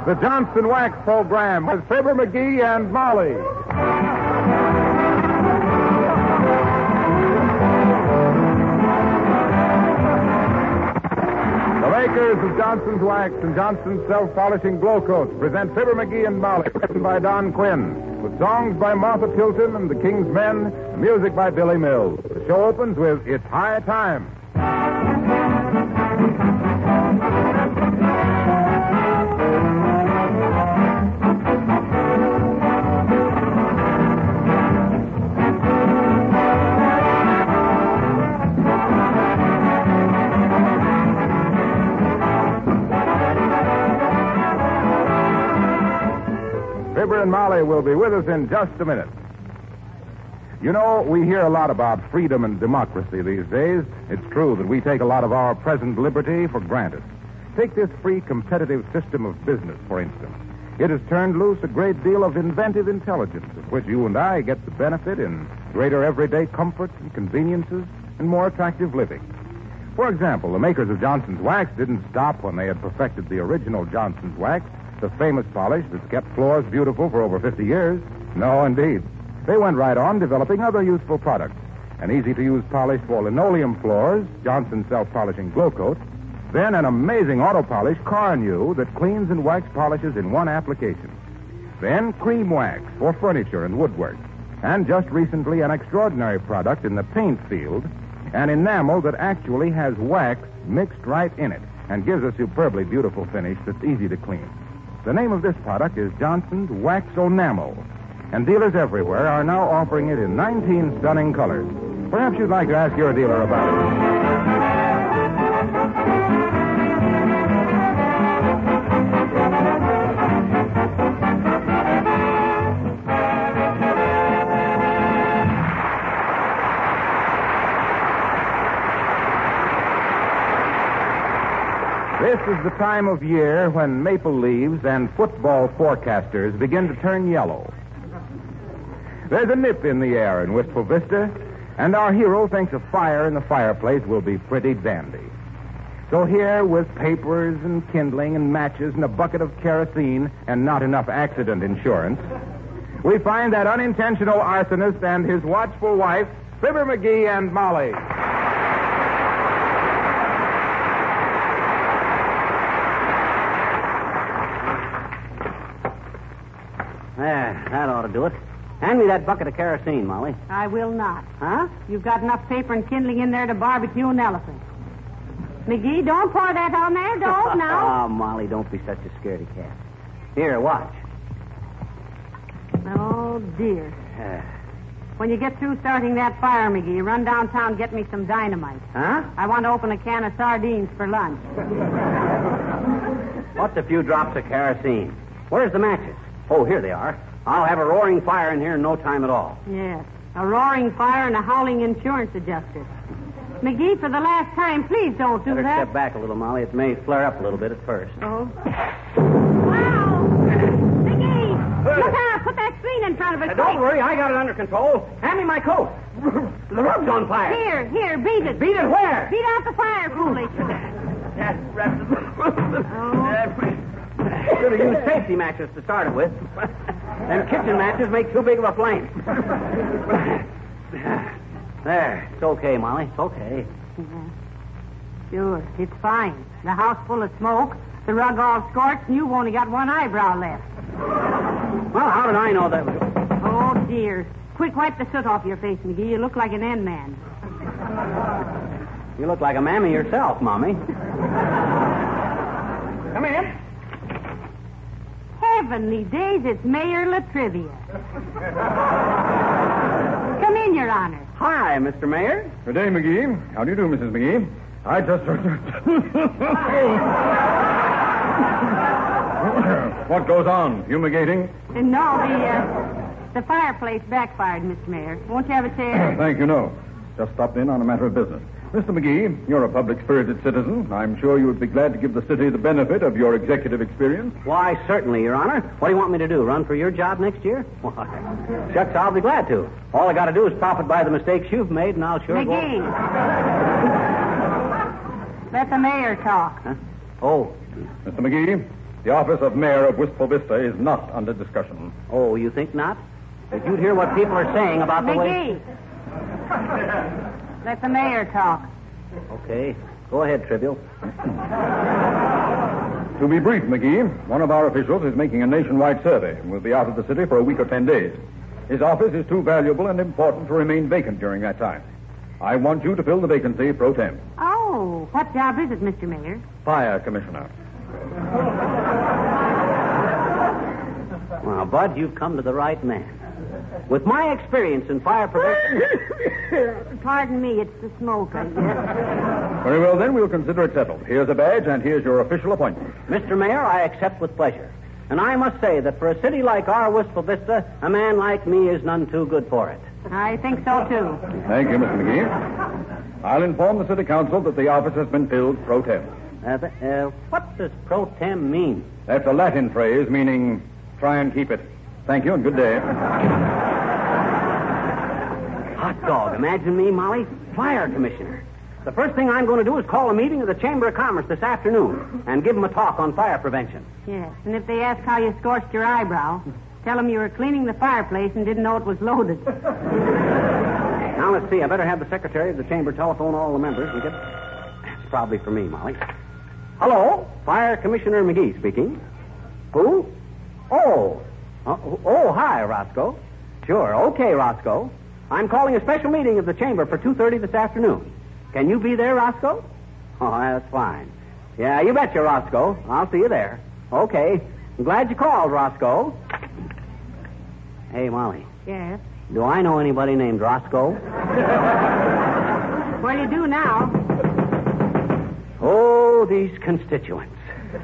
the Johnson Wax Program with Fibber McGee and Molly. The makers of Johnson's Wax and Johnson's Self-Polishing Glow Coats present Fibber McGee and Molly, written by Don Quinn, with songs by Martha Tilton and the King's Men, and music by Billy Mills. The show opens with It's High Time. Fibber and Molly will be with us in just a minute. You know, we hear a lot about freedom and democracy these days. It's true that we take a lot of our present liberty for granted. Take this free competitive system of business, for instance. It has turned loose a great deal of inventive intelligence, of which you and I get the benefit in greater everyday comforts and conveniences and more attractive living. For example, the makers of Johnson's Wax didn't stop when they had perfected the original Johnson's Wax, the famous polish that's kept floors beautiful for over 50 years. No, indeed. They went right on developing other useful products. An easy-to-use polish for linoleum floors, Johnson's Self-Polishing Glow Coat. Then an amazing auto polish, Car-New, that cleans and wax polishes in one application. Then cream wax for furniture and woodwork. And just recently, an extraordinary product in the paint field, an enamel that actually has wax mixed right in it and gives a superbly beautiful finish that's easy to clean. The name of this product is Johnson's Wax-O-Namel, and dealers everywhere are now offering it in 19 stunning colors. Perhaps you'd like to ask your dealer about This is the time of year when maple leaves and football forecasters begin to turn yellow. There's a nip in the air in Wistful Vista, and our hero thinks a fire in the fireplace will be pretty dandy. So here, with papers and kindling and matches and a bucket of kerosene and not enough accident insurance, we find that unintentional arsonist and his watchful wife, Fibber McGee and Molly. There, that ought to do it. Hand me that bucket of kerosene, Molly. I will not. Huh? You've got enough paper and kindling in there to barbecue an elephant. McGee, don't pour that on there. Don't now. Oh, Molly, don't be such a scaredy cat. Here, watch. Oh, dear. When you get through starting that fire, McGee, run downtown, get me some dynamite. Huh? I want to open a can of sardines for lunch. What's a few drops of kerosene? Where's the matches? Oh, here they are. I'll have a roaring fire in here in no time at all. Yes, a roaring fire and a howling insurance adjuster. McGee, for the last time, please don't do Better that. step back a little, Molly. It may flare up a little bit at first. Oh. Wow! McGee! Look out! Put that screen in front of us. Don't worry, I got it under control. Hand me my coat. The rug's on fire. Here, beat it. Beat it where? Beat out the fire, foolish. Should have used safety matches to start it with. Them kitchen matches make too big of a flame. There, it's okay, Molly. It's okay. Sure, it's fine. The house full of smoke, the rug all scorched, and you've only got one eyebrow left. Well, how did I know that was... Oh, dear. Quick, wipe the soot off your face, McGee. You look like an N-man. You look like a mammy yourself, Mommy. Come in. Heavenly days, it's Mayor Latrivia. Come in, Your Honor. Hi, Mr. Mayor. Good day, McGee. How do you do, Mrs. McGee? I just... What goes on? Fumigating? No, the fireplace backfired, Mr. Mayor. Won't you have a chair? Thank you, no. Just stopped in on a matter of business. Mr. McGee, you're a public-spirited citizen. I'm sure you would be glad to give the city the benefit of your executive experience. Why, certainly, Your Honor. What do you want me to do, run for your job next year? Why, shucks, I'll be glad to. All I got to do is profit by the mistakes you've made, and I'll sure McGee. Let the mayor talk. Huh? Oh. Mr. McGee, The office of mayor of Wistful Vista is not under discussion. Oh, you think not? If you'd hear what people are saying about the way... McGee, let the mayor talk. Okay. Go ahead, Trivial. To be brief, McGee, one of our officials is making a nationwide survey and will be out of the city for a week or 10 days. His office is too valuable and important to remain vacant during that time. I want you to fill the vacancy pro tem. Oh, what job is it, Mr. Mayor? Fire commissioner. Well, Bud, you've come to the right man. With my experience in fire prevention... Pardon me, it's the smoke, I guess. Very well, then, we'll consider it settled. Here's a badge, and here's your official appointment. Mr. Mayor, I accept with pleasure. And I must say that for a city like our Wistful Vista, a man like me is none too good for it. I think so, too. Thank you, Mr. McGee. I'll inform the city council that the office has been filled pro tem. What does pro tem mean? That's a Latin phrase meaning try and keep it. Thank you and good day. Hot dog. Imagine me, Molly, fire commissioner. The first thing I'm going to do is call a meeting of the Chamber of Commerce this afternoon and give them a talk on fire prevention. Yes, and if they ask how you scorched your eyebrow, tell them you were cleaning the fireplace and didn't know it was loaded. Now, let's see. I better have the secretary of the chamber telephone all the members and get... That's probably for me, Molly. Hello, Fire Commissioner McGee speaking. Who? Oh, hi, Roscoe. Sure, okay, Roscoe. I'm calling a special meeting of the chamber for 2:30 this afternoon. Can you be there, Roscoe? Oh, that's fine. Yeah, you betcha, Roscoe. I'll see you there. Okay. I'm glad you called, Roscoe. Hey, Molly. Yes? Do I know anybody named Roscoe? Well, you do now. Oh, these constituents.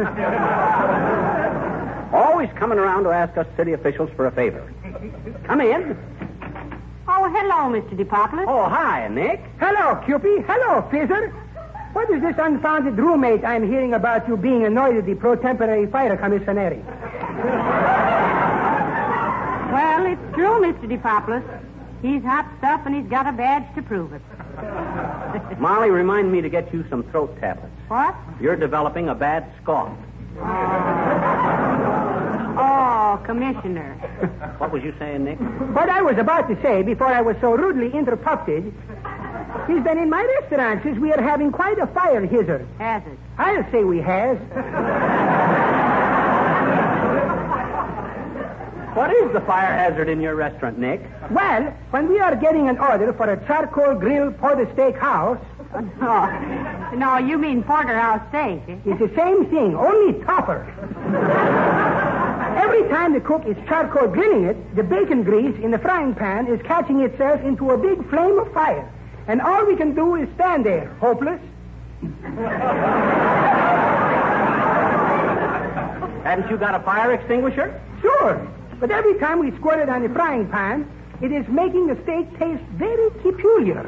Always coming around to ask us city officials for a favor. Come in. Oh, hello, Mr. DePopoulos. Oh, hi, Nick. Hello, Cupie. Hello, Fizzer. What is this unfounded roommate I'm hearing about you being annoyed at the pro-temporary fire commissary? Well, it's true, Mr. DePopoulos. He's hot stuff, and he's got a badge to prove it. Molly, remind me to get you some throat tablets. What? You're developing a bad cough. Oh, Commissioner. What was you saying, Nick? What I was about to say before I was so rudely interrupted is that in my restaurant, since we are having quite a fire hazard. Has it? I'll say we has. What is the fire hazard in your restaurant, Nick? Well, when we are getting an order for a charcoal grill portersteak house... No, you mean porterhouse steak. It's the same thing, only tougher. Every time the cook is charcoal grilling it, the bacon grease in the frying pan is catching itself into a big flame of fire. And all we can do is stand there, hopeless. Haven't you got a fire extinguisher? Sure. But every time we squirt it on the frying pan, it is making the steak taste very peculiar.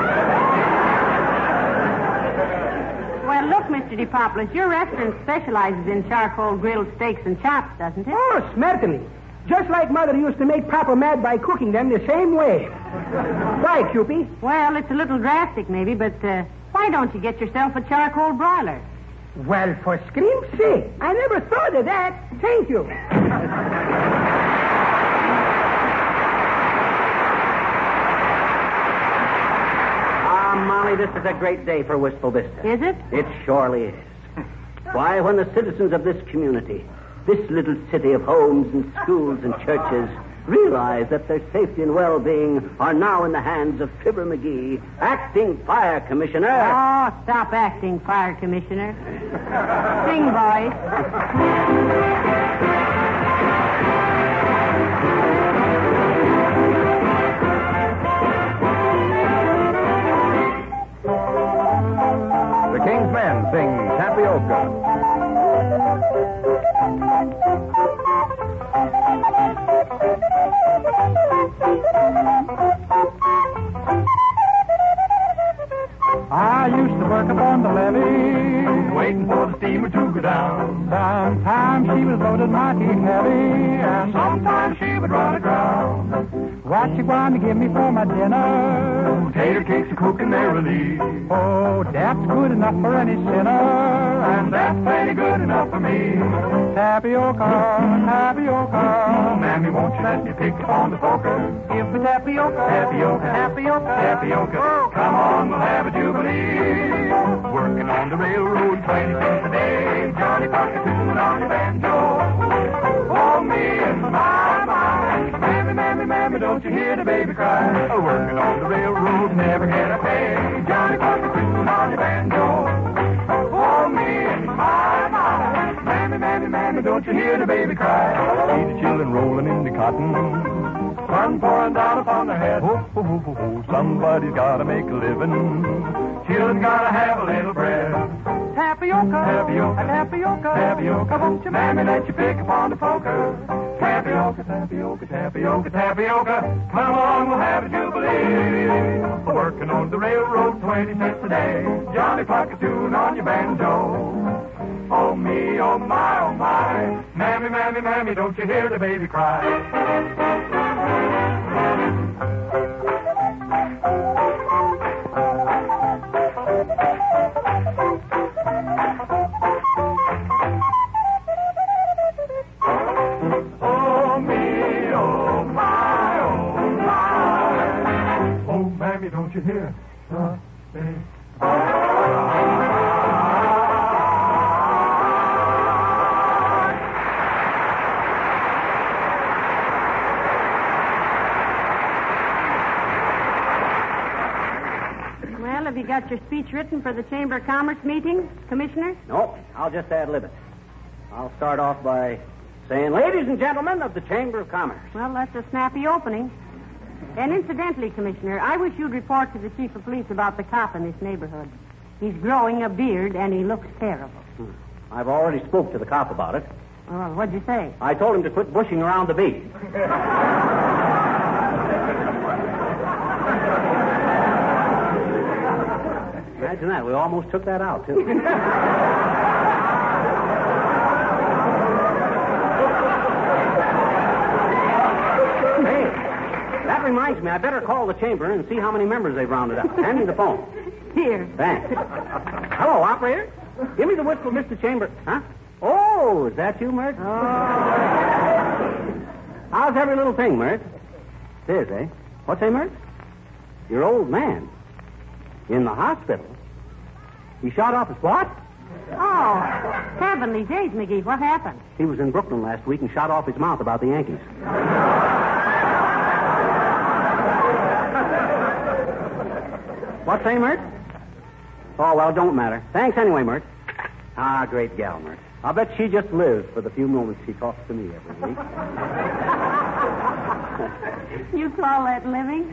Well, look, Mr. DePopoulos, your restaurant specializes in charcoal grilled steaks and chops, doesn't it? Oh, certainly. Just like Mother used to make Papa mad by cooking them the same way. Why, Cupie? Well, it's a little drastic, maybe, but why don't you get yourself a charcoal broiler? Well, for scream's sake, I never thought of that. Thank you. Molly, this is a great day for Wistful Vista. Is it? It surely is. Why, when the citizens of this community, this little city of homes and schools and churches, realize that their safety and well-being are now in the hands of Fibber McGee, acting fire commissioner. Oh, stop acting, fire commissioner. Sing, boys. The King's Men sing Tapioca. I used to work upon the levee, waiting for the steamer to go down. Sometimes she was loaded mighty heavy, and sometimes she would run aground. What you going to give me for my dinner? Tater cakes are cooking merrily. Oh, that's good enough for any sinner, And that's plenty good enough for me. tapioca, tapioca. Mammy, won't you let me pick upon the poker? Give me tapioca, Tapioca, tapioca, tapioca. Oh. Come on, we'll have a jubilee. Working on the railroad 20 cents a day. Johnny Pocket tune on your banjo. Oh, me and my. Mammy, mammy, mammy, don't you hear the baby cry? Working on the railroad, never can I pay. Johnny Pocket tune on your banjo. Oh, me and my. Mammy, mammy, mammy, don't you hear the baby cry? See the children rolling in the cotton. Sun pouring down upon their head. Ho, ho, ho, ho, ho. Somebody's gotta make a living. Children gotta have a little bread. Tapioca, Tapioca, tapioca, tapioca. Won't you Mammy, let you pick upon the poker. Tapioca, tapioca, tapioca, tapioca. Come on, we'll have a jubilee. Working on the railroad 20 cents a day. Johnny Pocket tune on your banjo. Oh, me, oh, my, oh, my. Mammy, mammy, mammy, don't you hear the baby cry? Oh, me, oh, my, oh, my. Oh, mammy, don't you hear the baby Well, have you got your speech written for the Chamber of Commerce meeting, Commissioner? No, I'll just ad-lib it. I'll start off by saying, ladies and gentlemen of the Chamber of Commerce. Well, that's a snappy opening. And incidentally, Commissioner, I wish you'd report to the Chief of Police about the cop in this neighborhood. He's growing a beard, and he looks terrible. I've already spoke to the cop about it. Oh, what'd you say? I told him to quit bushing around the beat. Imagine that. We almost took that out, too. Hey, that reminds me. I better call the chamber and see how many members they've rounded up. Hand me the phone. Here. Thanks. Hello, operator. Give me the whistle, Mr. Chamber. Huh? Oh, is that you, Mert? How's every little thing, Mert? It is, eh? What's that, Mert? Your old man. In the hospital. He shot off his what? Oh, heavenly days, McGee. What happened? He was in Brooklyn last week and shot off his mouth about the Yankees. What's that, Mert? Oh, well, don't matter. Thanks anyway, Mert. Ah, great gal, Mert. I'll bet she just lives for the few moments she talks to me every week. You call that living?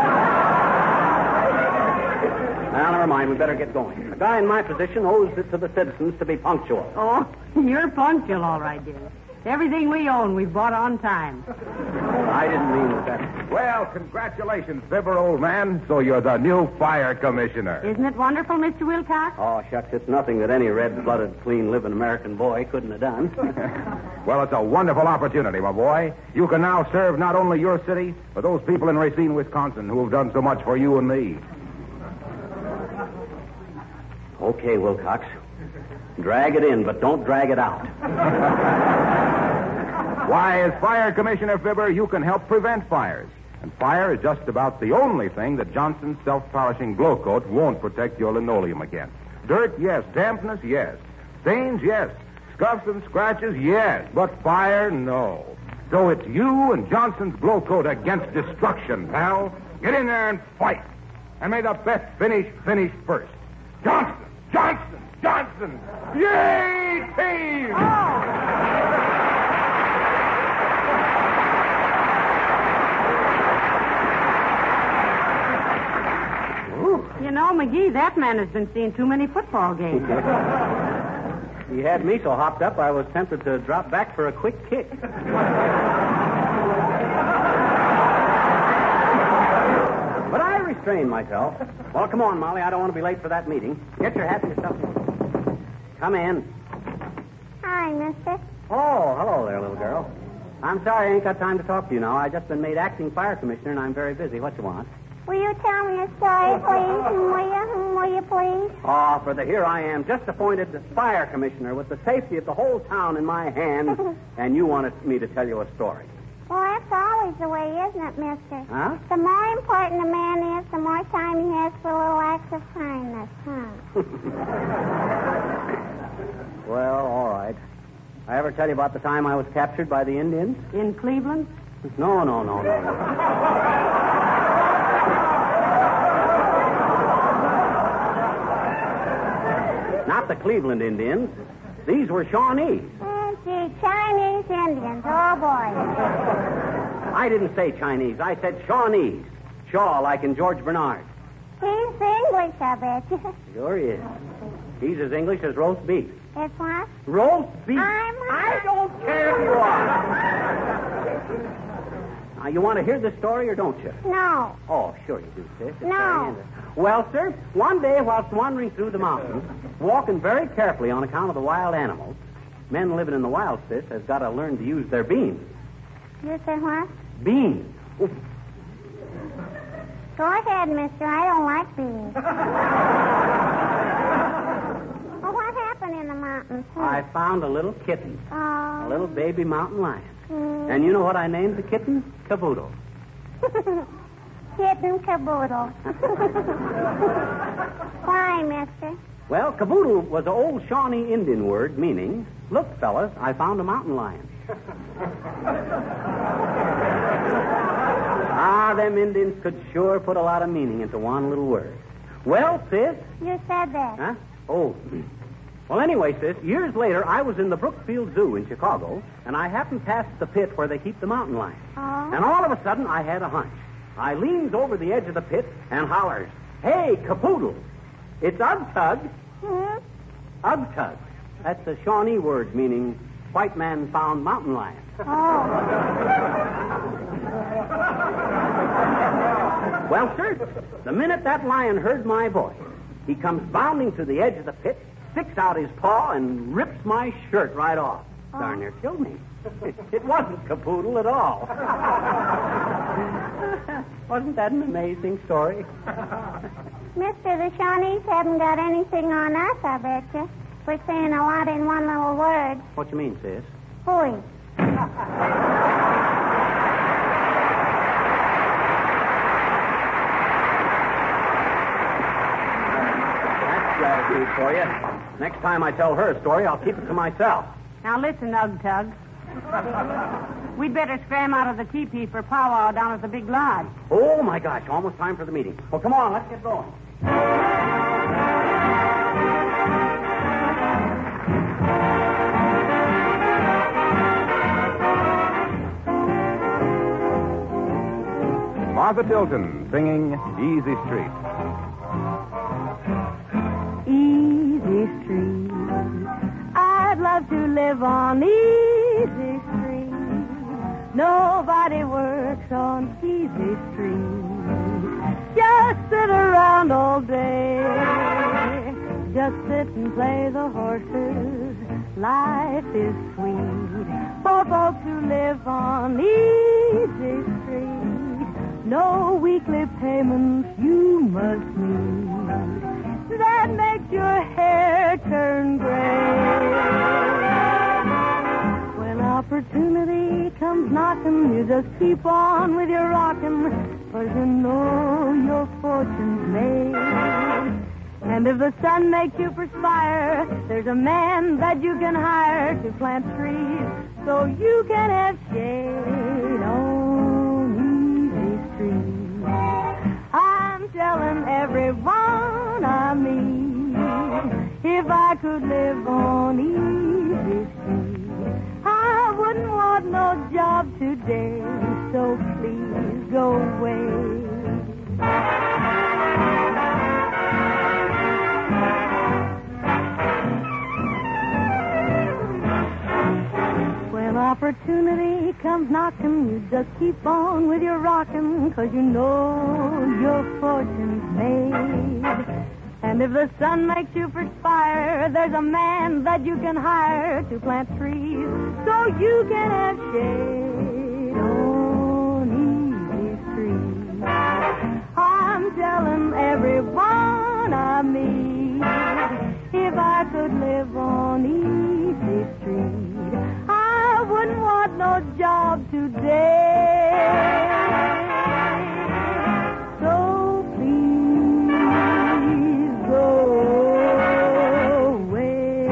Now, never mind. We better get going. A guy in my position owes it to the citizens to be punctual. Oh, you're punctual, all right, dear. Everything we own, we've bought on time. I didn't mean that. Well, congratulations, Fibber, old man. So you're the new fire commissioner. Isn't it wonderful, Mr. Wilcox? Oh, shucks, it's nothing that any red-blooded, clean-living American boy couldn't have done. Well, it's a wonderful opportunity, my boy. You can now serve not only your city, but those people in Racine, Wisconsin, who have done so much for you and me. Okay, Wilcox. Drag it in, but don't drag it out. Why, as fire commissioner, Fibber, you can help prevent fires. And fire is just about the only thing that Johnson's self-polishing glow coat won't protect your linoleum against. Dirt, yes. Dampness, yes. Stains, yes. Scuffs and scratches, yes. But fire, no. So it's you and Johnson's glow coat against destruction, pal. Get in there and fight. And may the best finish first. Johnson! Johnson! Johnson! Yay, team! You know, McGee, that man has been seeing too many football games. He had me so hopped up, I was tempted to drop back for a quick kick. But I restrained myself. Well, come on, Molly. I don't want to be late for that meeting. Get your hat and your stuff. Come in. Hi, mister. Oh, hello there, little girl. I'm sorry I ain't got time to talk to you now. I just been made acting fire commissioner, and I'm very busy. What you want? Will you tell me a story, please? Will you please? Oh, for the here I am, just appointed fire commissioner with the safety of the whole town in my hands, and you wanted me to tell you a story. Well, that's always the way, isn't it, mister? Huh? The more important a man is, the more time he has for little acts of kindness, huh? Well, all right. I ever tell you about the time I was captured by the Indians? In Cleveland? No. Not the Cleveland Indians. These were Shawnees. Oh, gee, Chinese Indians. Oh, boy. I didn't say Chinese. I said Shawnees. Shaw, like in George Bernard. He's English, I bet you. Sure he is. He's as English as roast beef. It's what? Roast beef. I don't care if you are. Now, you want to hear this story or don't you? No. Oh, sure you do, sis. It's No. very interesting. Well, sir, one day whilst wandering through the mountains, walking very carefully on account of the wild animals, men living in the wild, sis, has got to learn to use their beans. You said what? Beans. Oof. Go ahead, mister. I don't like beans. Well, what happened in the mountains? I found a little kitten, Oh. a little baby mountain lion. And you know what I named the kitten? Caboodle. Kitten caboodle. Why, mister? Well, caboodle was an old Shawnee Indian word meaning, look, fellas, I found a mountain lion. Them Indians could sure put a lot of meaning into one little word. Well, sis. You said that. Huh? Oh. Well, anyway, sis, years later, I was in the Brookfield Zoo in Chicago, and I happened past the pit where they keep the mountain lions. Oh. And all of a sudden, I had a hunch. I leans over the edge of the pit and hollers, "Hey, capoodle, it's Ugtug." Ugtug. That's a Shawnee word meaning white man found mountain lion. Oh. Well, sir, the minute that lion heard my voice, he comes bounding to the edge of the pit, sticks out his paw, and rips my shirt right off. Darn near killed me. It wasn't capoodle at all. Wasn't that an amazing story? Mister, the Shawnees haven't got anything on us, I bet you. We're saying a lot in one little word. What you mean, sis? Hooey. Gratitude for you. Next time I tell her a story, I'll keep it to myself. Now listen, Ugtug. We'd better scram out of the teepee for powwow down at the big lodge. Oh, my gosh, almost time for the meeting. Well, come on, let's get going. Martha Tilton singing Easy Street. Easy Street. I'd love to live on Easy Street. Nobody works on Easy Street. Just sit around all day. Just sit and play the horses. Life is sweet for folks who live on Easy Street. No weekly payments you must meet. That makes your hair turn gray. When opportunity comes knocking, you just keep on with your rocking, 'cause you know your fortune's made. And if the sun makes you perspire, there's a man that you can hire to plant trees so you can have shade on Easy Street. I'm telling everyone I meet, if I could live on Easy Street, I wouldn't want no job today, so please go away. When opportunity comes knocking, you just keep on with your rocking, 'cause you know your fortune's made. And if the sun makes you perspire, there's a man that you can hire to plant trees so you can have shade on easy street. I'm telling everyone I meet, if I could live on easy street, I wouldn't want no job today. So please go away.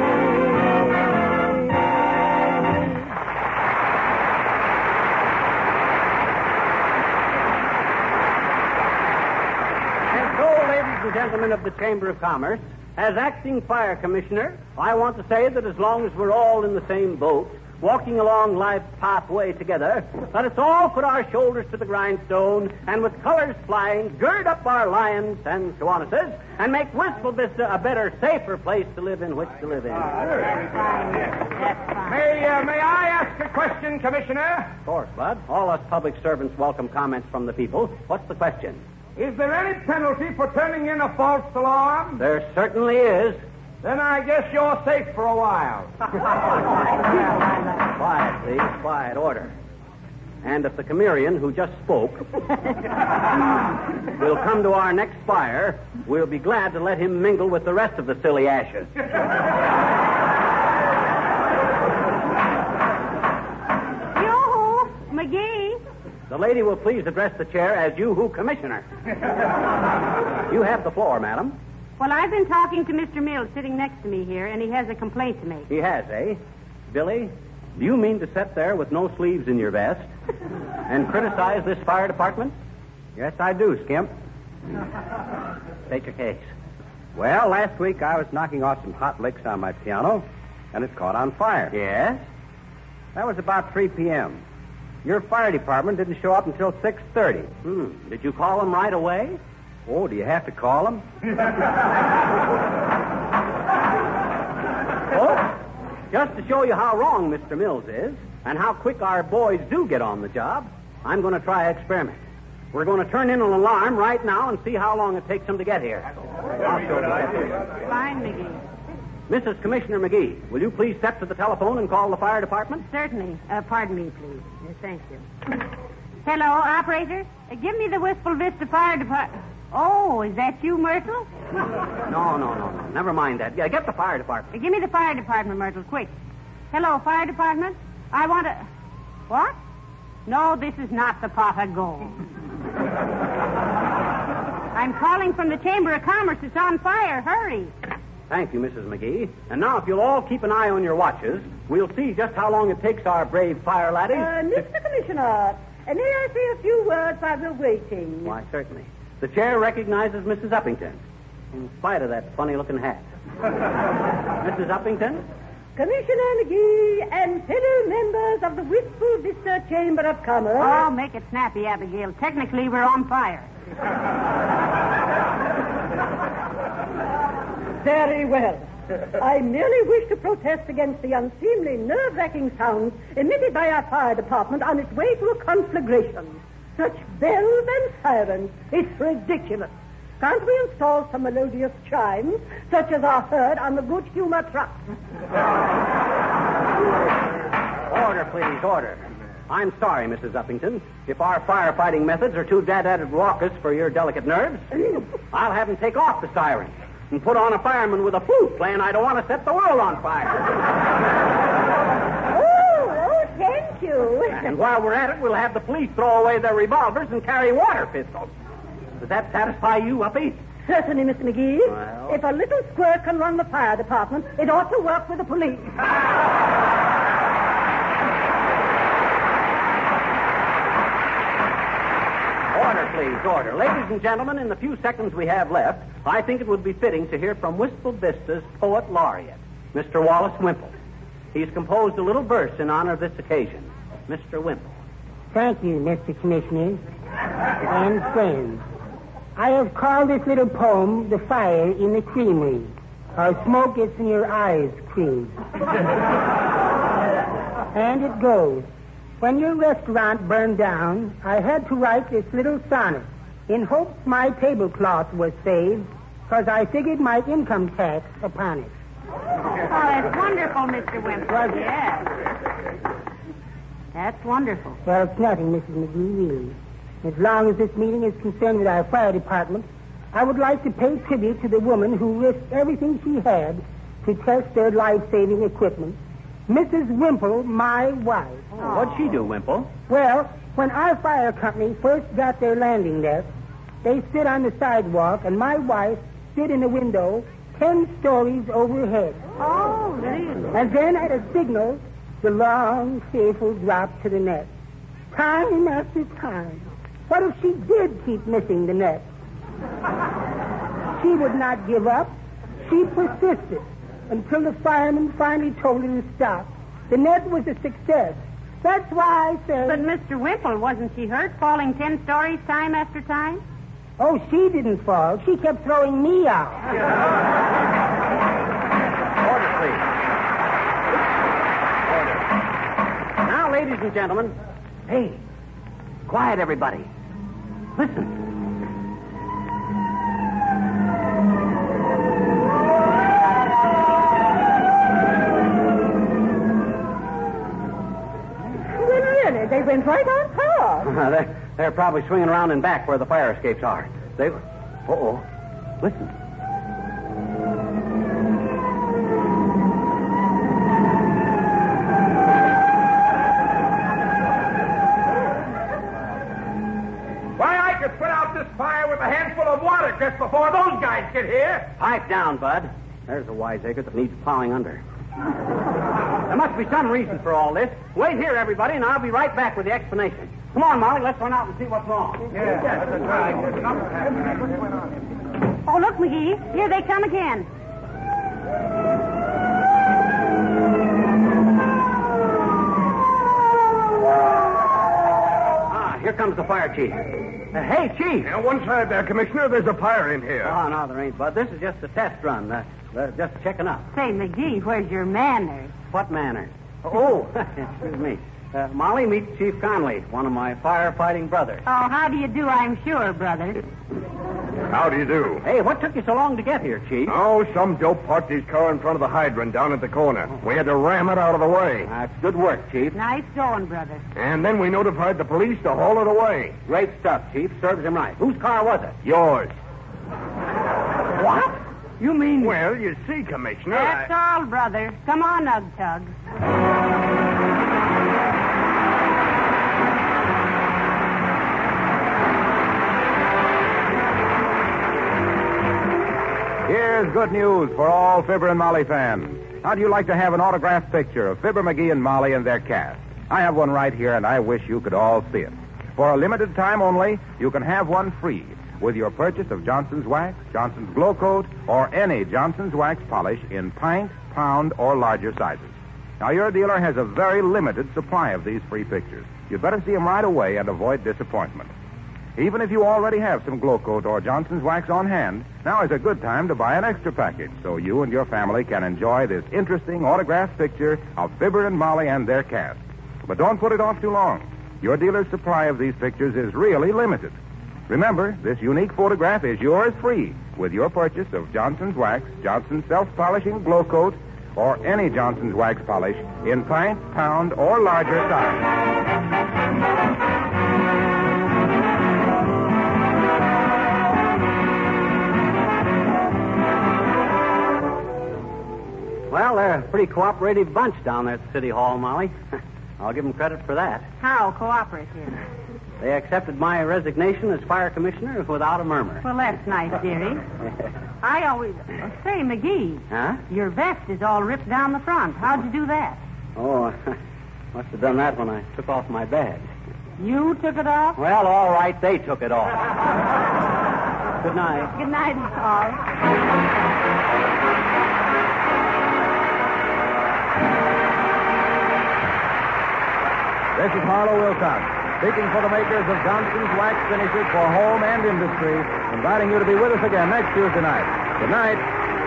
And so, ladies and gentlemen of the Chamber of Commerce, as acting fire commissioner, I want to say that as long as we're all in the same boat, walking along life's pathway together, let us all put our shoulders to the grindstone and with colors flying, gird up our lions and Kiwanis and make Wistful Vista a better, safer place to live in which to live in. May I ask a question, Commissioner? Of course, Bud. All us public servants welcome comments from the people. What's the question? Is there any penalty for turning in a false alarm? There certainly is. Then I guess you're safe for a while. Quiet, please. Quiet. Order. And if the Cimmerian who just spoke will come to our next fire, we'll be glad to let him mingle with the rest of the silly ashes. Yoo-hoo, McGee. The lady will please address the chair as you-hoo commissioner. You have the floor, madam. Well, I've been talking to Mr. Mills sitting next to me here, and he has a complaint to make. He has, eh? Billy, do you mean to sit there with no sleeves in your vest and criticize this fire department? Yes, I do, Skimp. State your case. Well, last week I was knocking off some hot licks on my piano, and it caught on fire. Yes? That was about 3 p.m. Your fire department didn't show up until 6:30. Did you call them right away? Oh, do you have to call them? Oh, just to show you how wrong Mr. Mills is and how quick our boys do get on the job, I'm going to try an experiment. We're going to turn in an alarm right now and see how long it takes them to get here. Fine, McGee. Mrs. Commissioner McGee, will you please step to the telephone and call the fire department? Certainly. Pardon me, please. Thank you. Hello, operator. Give me the Wistful Vista Fire Department. Oh, is that you, Myrtle? No. Never mind that. Yeah, get the fire department. Give me the fire department, Myrtle, quick. Hello, fire department. I want to... What? No, this is not the pot of gold. I'm calling from the Chamber of Commerce. It's on fire. Hurry. Thank you, Mrs. McGee. And now, if you'll all keep an eye on your watches, we'll see just how long it takes our brave fire laddies... Mr. Commissioner, may I say a few words while we're waiting? Why, certainly. The chair recognizes Mrs. Uppington, in spite of that funny-looking hat. Mrs. Uppington? Commissioner McGee and fellow members of the Wistful Vista Chamber of Commerce. Oh, make it snappy, Abigail. Technically, we're on fire. Very well. I merely wish to protest against the unseemly, nerve-wracking sounds emitted by our fire department on its way to a conflagration. Such bells and sirens. It's ridiculous. Can't we install some melodious chimes, such as are heard on the Good Humor truck? Order, please, order. I'm sorry, Mrs. Uppington. If our firefighting methods are too dad-added raucous for your delicate nerves, I'll have them take off the sirens and put on a fireman with a flute playing I Don't Want to Set the World on Fire. Oh, thank you. And while we're at it, we'll have the police throw away their revolvers and carry water pistols. Does that satisfy you, Uppy? Certainly, Mr. McGee. Well... If a little squirt can run the fire department, it ought to work with the police. Order, please, order. Ladies and gentlemen, in the few seconds we have left, I think it would be fitting to hear from Wistful Vista's poet laureate, Mr. Wallace Wimple. He's composed a little verse in honor of this occasion. Mr. Wimple. Thank you, Mr. Commissioner and friends. I have called this little poem The Fire in the Creamery. Our smoke gets in your eyes, cream. And it goes. When your restaurant burned down, I had to write this little sonnet in hopes my tablecloth was saved because I figured my income tax upon it. Oh, that's wonderful, Mr. Wimple. Was it? Yes. That's wonderful. Well, it's nothing, Mrs. McGee, really. As long as this meeting is concerned with our fire department, I would like to pay tribute to the woman who risked everything she had to test their life-saving equipment, Mrs. Wimple, my wife. Oh, what'd she do, Wimple? Well, when our fire company first got their landing desk, they stood on the sidewalk, and my wife stood in the window 10 stories overhead. Oh, really? And then at a signal, the long, fearful drop to the net. Time after time. What if she did keep missing the net? She would not give up. She persisted until the firemen finally told her to stop. The net was a success. That's why I said... But, Mr. Wimple, wasn't she hurt falling 10 stories time after time? Oh, she didn't fall. She kept throwing me out. Order, please. Order. Now, ladies and gentlemen, hey, quiet, everybody. Listen. They went right on top. They're probably swinging around and back where the fire escapes are. Uh-oh. Listen. Why, I could put out this fire with a handful of water just before those guys get here. Pipe down, Bud. There's a wiseacre that needs plowing under. There must be some reason for all this. Wait here, everybody, and I'll be right back with the explanation. Come on, Molly, let's run out and see what's wrong. Oh, look, McGee. Here they come again. Here comes the fire chief. Hey, Chief. Now, one side there, Commissioner. There's a fire in here. Oh, no, there ain't, Bud. This is just a test run. Just checking up. Say, McGee, where's your manners? What manners? Oh, excuse me. Molly, meet Chief Conley, one of my firefighting brothers. Oh, how do you do, I'm sure, brother. How do you do? Hey, what took you so long to get here, Chief? Oh, some dope parked his car in front of the hydrant down at the corner. We had to ram it out of the way. That's good work, Chief. Nice going, brother. And then we notified the police to haul it away. Great stuff, Chief. Serves him right. Whose car was it? Yours. What? You mean... Well, you see, Commissioner... That's all, brother. Come on, Ug Tug. Here's good news for all Fibber and Molly fans. How'd you like to have an autographed picture of Fibber, McGee, and Molly and their cast? I have one right here, and I wish you could all see it. For a limited time only, you can have one free with your purchase of Johnson's Wax, Johnson's Glow Coat, or any Johnson's Wax polish in pint, pound, or larger sizes. Now, your dealer has a very limited supply of these free pictures. You'd better see them right away and avoid disappointment. Even if you already have some Glow Coat or Johnson's Wax on hand, now is a good time to buy an extra package so you and your family can enjoy this interesting autographed picture of Fibber and Molly and their cast. But don't put it off too long. Your dealer's supply of these pictures is really limited. Remember, this unique photograph is yours free with your purchase of Johnson's Wax, Johnson's Self-Polishing Glow Coat, or any Johnson's Wax polish in pint, pound, or larger size. Well, they're a pretty cooperative bunch down there at the City Hall, Molly. I'll give them credit for that. How cooperative? They accepted my resignation as fire commissioner without a murmur. Well, that's nice, dearie. I always... Say, McGee. Huh? Your vest is all ripped down the front. How'd you do that? Oh, must have done that when I took off my badge. You took it off? Well, all right, they took it off. Good night. Good night, all. This is Harlow Wilcox, speaking for the makers of Johnson's Wax Finishes for Home and Industry, inviting you to be with us again next Tuesday night. Good night.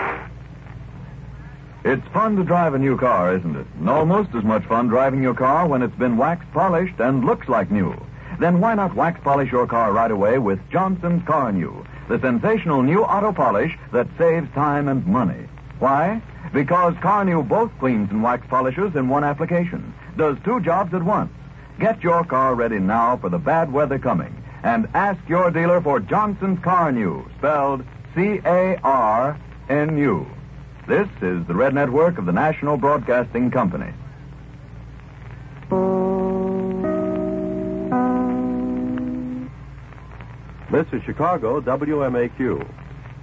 It's fun to drive a new car, isn't it? And almost as much fun driving your car when it's been wax polished and looks like new. Then why not wax polish your car right away with Johnson's Car New? the sensational new auto polish that saves time and money. Why? Because Carnew both cleans and wax polishes in one application. Does two jobs at once. Get your car ready now for the bad weather coming. And ask your dealer for Johnson's Carnew, spelled C-A-R-N-U. This is the Red Network of the National Broadcasting Company. This is Chicago WMAQ.